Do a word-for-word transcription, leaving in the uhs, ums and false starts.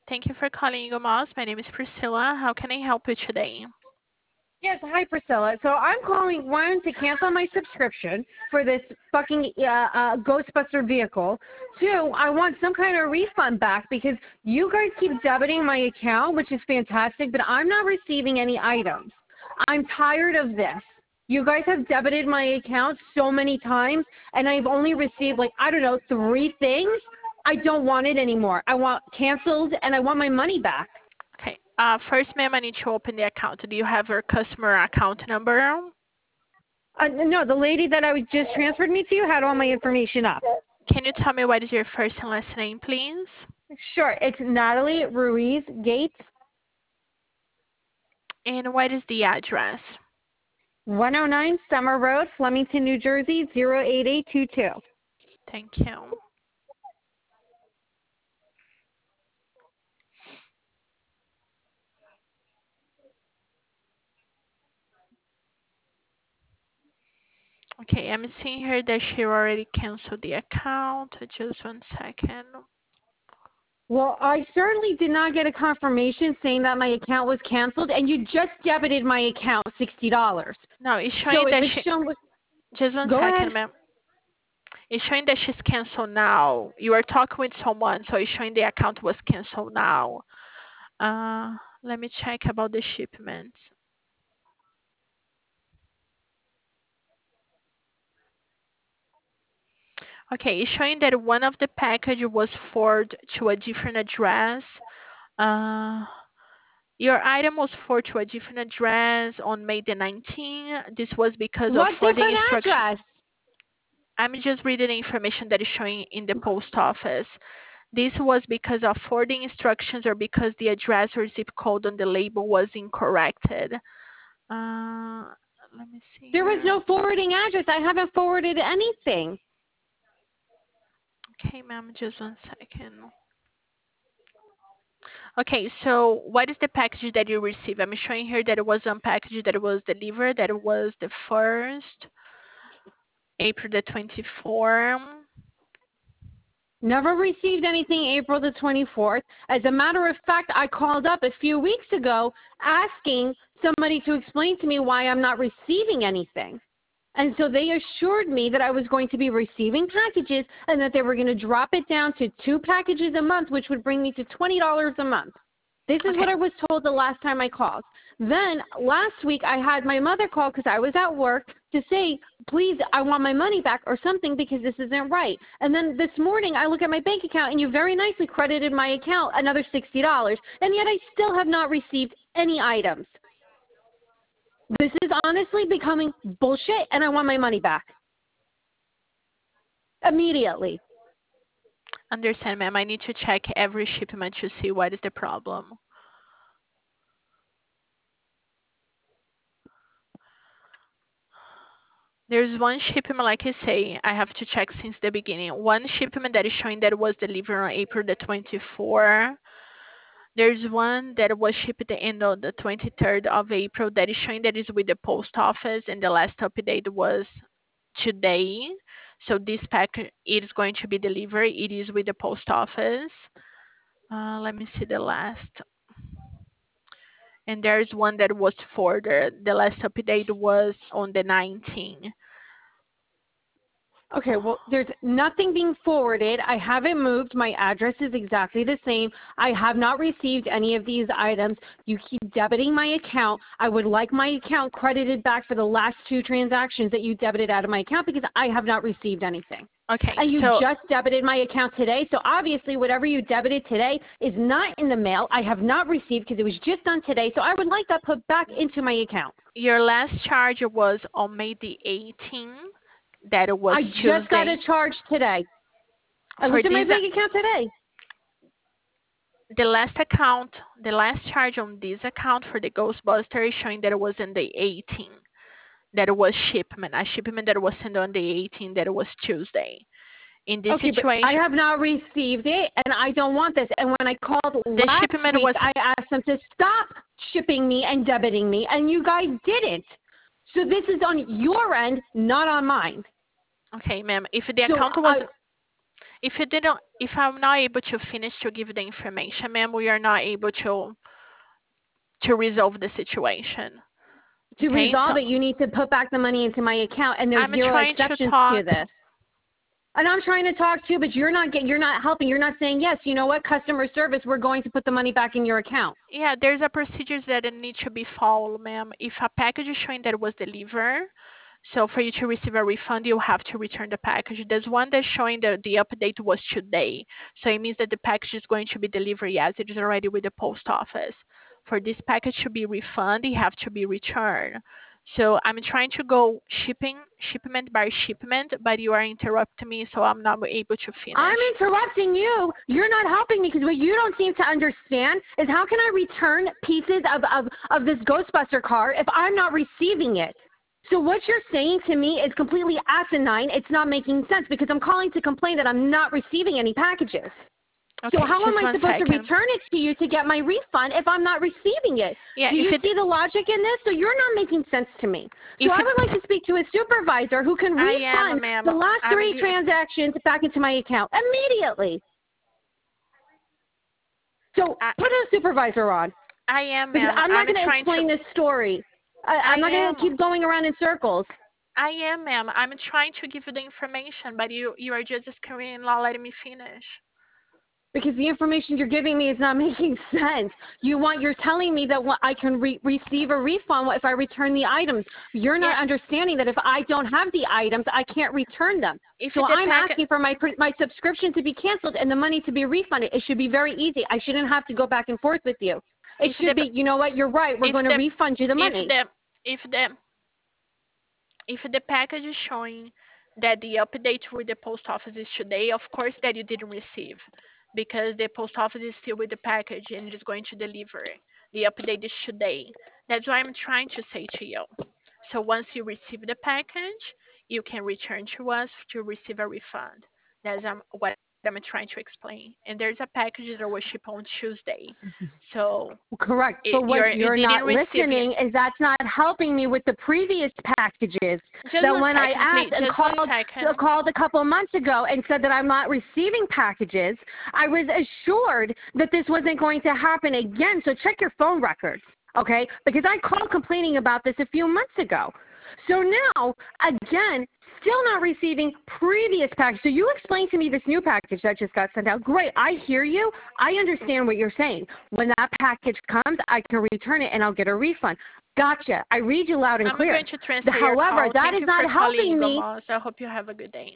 Thank you for calling Eagle Mouse. My name is Priscilla. How can I help you today? Yes, hi Priscilla. So I'm calling one to cancel my subscription for this fucking uh, uh, Ghostbuster vehicle. Two, I want some kind of refund back because you guys keep debiting my account, which is fantastic, but I'm not receiving any items. I'm tired of this. You guys have debited my account so many times, and I've only received like I don't know three things. I don't want it anymore. I want canceled, and I want my money back. Okay. Uh, first, ma'am, I need to open the account. Do you have your customer account number? Uh, no, the lady that I was just transferred me to had all my information up. Can you tell me what is your first and last name, please? Sure, it's Natalie Ruiz Gates, And what is the address? one oh nine Summer Road, Flemington, New Jersey, zero eight eight two two. Thank you. Okay, I'm seeing here that she already canceled the account. Just one second. Well, I certainly did not get a confirmation saying that my account was canceled, and you just debited my account sixty dollars. No, it's So showing if that it's she. shown, Just one go ahead. second, ma'am. It's showing that she's canceled now. You are talking with someone, so it's showing the account was canceled now. Uh, let me check about the shipment. Okay, it's showing that one of the package was forwarded to a different address. Uh, your item was forwarded to a different address on May the nineteenth. This was because of What forwarding different instruction. address? I'm just reading the information that is showing in the post office. This was because of forwarding instructions or because the address or zip code on the label was incorrected. Uh, let me see There was here. no forwarding address. I haven't forwarded anything. Okay, ma'am, just one second. Okay, so what is the package that you received? I'm showing here that it was one package that was delivered. That was the first, April the twenty-fourth. Never received anything April the twenty-fourth. As a matter of fact, I called up a few weeks ago asking somebody to explain to me why I'm not receiving anything. And so they assured me that I was going to be receiving packages and that they were going to drop it down to two packages a month, which would bring me to twenty dollars a month. This is Okay, what I was told the last time I called. Then last week I had my mother call because I was at work to say, please, I want my money back or something because this isn't right. And then this morning I look at my bank account and you very nicely credited my account another sixty dollars. And yet I still have not received any items. This is honestly becoming bullshit and I want my money back. Immediately. understand, ma'am. I need to check every shipment to see what is the problem. There's one shipment, like I say, I have to check since the beginning. One shipment that is showing that was delivered on April the twenty-fourth. There's one that was shipped at the end of the twenty-third of April that is showing that is with the post office, and the last update was today. So this pack it is going to be delivered. It is with the post office. Uh, let me see the last. And there's one that was for the the last update was on the nineteenth. Okay, well, there's nothing being forwarded. I haven't moved. My address is exactly the same. I have not received any of these items. You keep debiting my account. I would like my account credited back for the last two transactions that you debited out of my account because I have not received anything. Okay, And you so just debited my account today. So obviously, whatever you debited today is not in the mail. I have not received because it was just done today. So I would like that put back into my account. your last charge was on May the eighteenth. That was I just got a Tuesday. charge today. I For looked at my this, bank account today. the last account, the last charge on this account for the Ghostbuster is showing that it was on the eighteenth. That it was shipment, a shipment that was sent on the eighteenth. That it was Tuesday. In this Okay, but I situation, have not received it, and I don't want this. And when I called the last shipment week, was I asked them to stop shipping me and debiting me, and you guys didn't. So this is on your end, not on mine. okay, ma'am. If the So account was I If you didn't, if I'm not able to finish to give the information, ma'am, we are not able to to resolve the situation. To Okay, resolve so it, you need to put back the money into my account, and there's I'm zero trying to exceptions to talk. this. And I'm trying to talk too, but you're not get, you're not helping. You're not saying yes. You know what? Customer service. We're going to put the money back in your account. Yeah, there's a procedures that need to be followed, ma'am. If a package is showing that it was delivered, so for you to receive a refund, you have to return the package. There's one that's showing that the update was today. So it means that the package is going to be delivered. Yes, it is already with the post office. For this package to be refunded, it have to be returned. So I'm trying to go shipping, shipment by shipment, but you are interrupting me, so I'm not able to I'm finish. interrupting you. You're not helping me because what you don't seem to understand is how can I return pieces of, of, of this Ghostbuster car if I'm not receiving it? So what you're saying to me is completely asinine. It's not making sense because I'm calling to complain that I'm not receiving any packages. So Okay, how am just I one supposed to second. return it to you to get my refund if I'm not receiving it? Yeah, Do if you it see the logic in this? So you're not making sense to me. So if I it would like to speak to a supervisor who can I am, refund ma'am. the last I'm three gi- transactions back into my account immediately. So I, put a supervisor on I am, because ma'am. I'm not I'm going to trying to explain this story. I, I I'm not going to am. keep going around in circles. I am, ma'am. I'm trying to give you the information, but you you are just screaming and not letting me finish. Because the information you're giving me is not making sense. You want you're telling me that what I can re- receive a refund if I return the items. You're Yeah, not understanding that if I don't have the items, I can't return them. if So the I'm packet asking for my pr- my subscription to be canceled and the money to be refunded. It should be very easy. I shouldn't have to go back and forth with you. It if should the be, you know what? You're right. We're if going to the refund you the if money. the if the if the package is showing that the update with the post office is today, of course that you didn't receive because the post office is still with the package and it is going to deliver. The update is today. That's what I'm trying to say to you. So once you receive the package, you can return to us to receive a refund. That's um, what I'm trying to explain. And there's a package that was shipped on Tuesday. So Correct. it, But what you're, you you're didn't not receive it. listening is that's not helping me with the previous packages. Just That one when I second, please. asked and Just one called uh, second. called a couple months ago and said that I'm not receiving packages, I was assured that this wasn't going to happen again. So check your phone records, okay? Because I called complaining about this a few months ago. So now, again, still not receiving previous package. So you explained to me this new package that just got sent out. Great, I hear you. I understand what you're saying. When that package comes, I can return it and I'll get a refund. Gotcha. I read you loud and I'm going clear. to transfer your However, call. that Thank is you not for calling helping Eagle me. Moss. I hope you have a good day.